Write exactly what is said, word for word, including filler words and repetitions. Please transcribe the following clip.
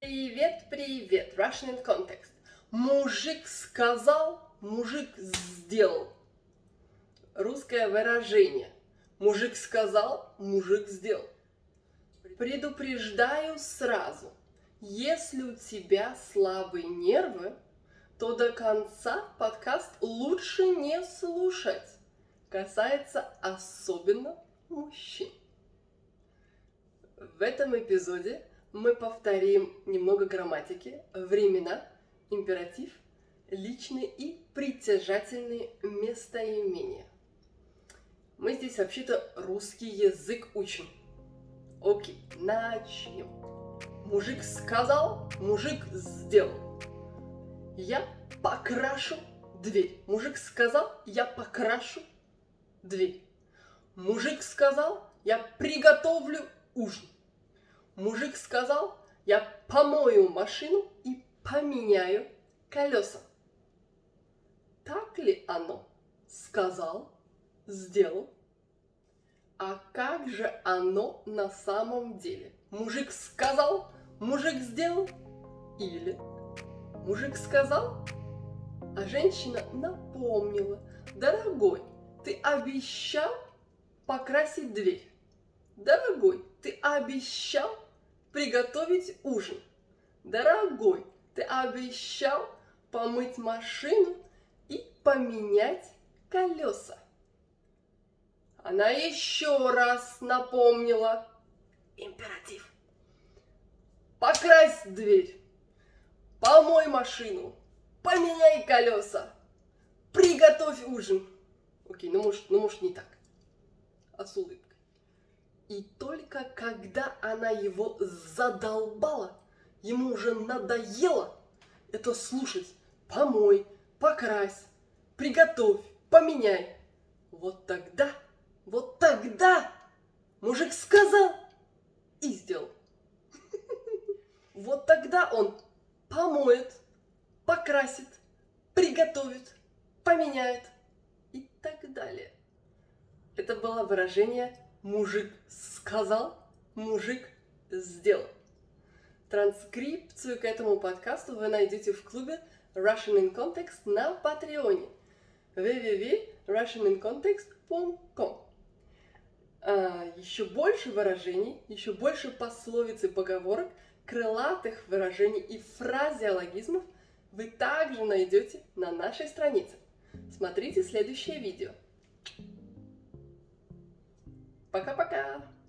Привет, привет, Russian in Context. Мужик сказал, мужик сделал. Русское выражение. Мужик сказал, мужик сделал. Предупреждаю сразу, если у тебя слабые нервы, то до конца подкаст лучше не слушать. Касается особенно мужчин. В этом эпизоде мы повторим немного грамматики, времена, императив, личные и притяжательные местоимения. Мы здесь вообще-то русский язык учим. Окей, начнем. Мужик сказал, мужик сделал. Я покрашу дверь. Мужик сказал, я покрашу дверь. Мужик сказал, я приготовлю ужин. Мужик сказал, я помою машину и поменяю колеса. Так ли оно? Сказал, сделал. А как же оно на самом деле? Мужик сказал, мужик сделал? Или мужик сказал, а женщина напомнила: дорогой, ты обещал покрасить дверь. Дорогой, ты обещал приготовить ужин. Дорогой, ты обещал помыть машину и поменять колеса. Она еще раз напомнила. Императив. Покрась дверь, помой машину, поменяй колеса, приготовь ужин. Окей, ну может, ну может не так, а с улыбкой. И только когда она его задолбала, ему уже надоело это слушать: помой, покрась, приготовь, поменяй. Вот тогда, вот тогда мужик сказал и сделал. Вот тогда он помоет, покрасит, приготовит, поменяет и так далее. Это было выражение «мужик сказал, мужик сделал». Транскрипцию к этому подкасту вы найдете в клубе Russian in Context на Патреоне дабл ю дабл ю дабл ю точка russian in context точка ком. А, еще больше выражений, еще больше пословиц и поговорок, крылатых выражений и фразеологизмов вы также найдете на нашей странице. Смотрите следующее видео. Пока-пока!